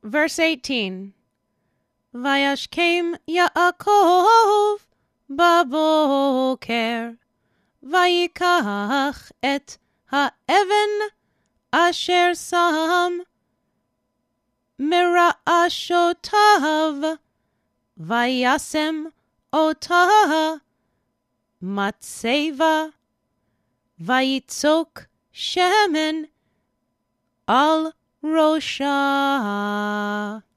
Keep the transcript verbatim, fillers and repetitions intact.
Verse eighteen. Vayashkem Yaakov baboker, vayikach et haeven asher sam mera'ashotav, vayasem otah matseva, vayitzok shemen al rosha.